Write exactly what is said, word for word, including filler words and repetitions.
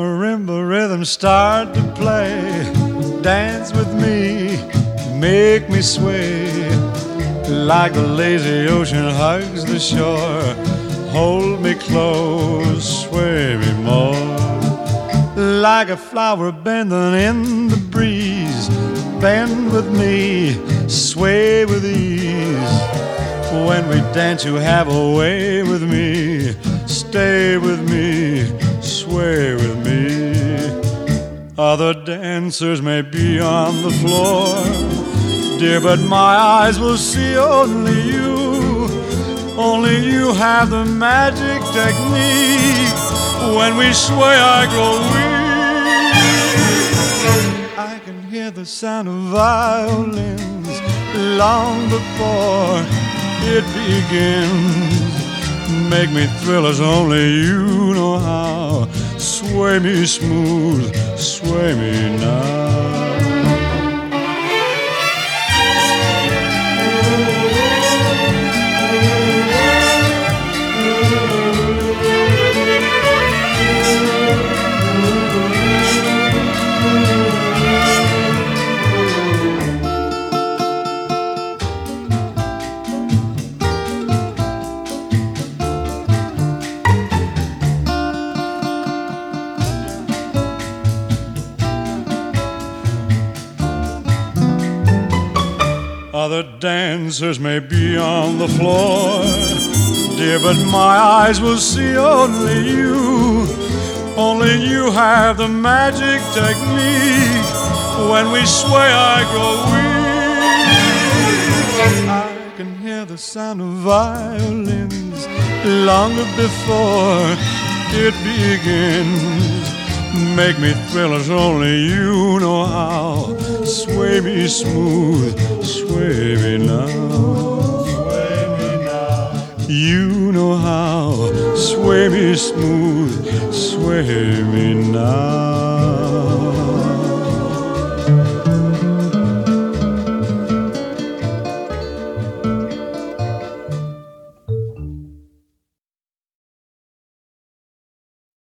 marimba rhythm start to play. Dance with me, make me sway, like the lazy ocean hugs the shore. Hold me close, sway me more, like a flower bending in the breeze. Bend with me, sway with ease. When we dance you have a way with me. Stay with me, sway with me. Other dancers may be on the floor, dear, but my eyes will see only you. Only you have the magic technique. When we sway I grow weak. I can hear the sound of violins long before it begins. Make me thrill as only you know how. Sway me smooth, sway me now. Other dancers may be on the floor, dear, but my eyes will see only you. Only you have the magic technique. When we sway I grow weak. I can hear the sound of violins long before it begins. Make me thrill as only you know how. Sway me smooth, sway me now. Sway me now. You know how. Sway me smooth, sway me now.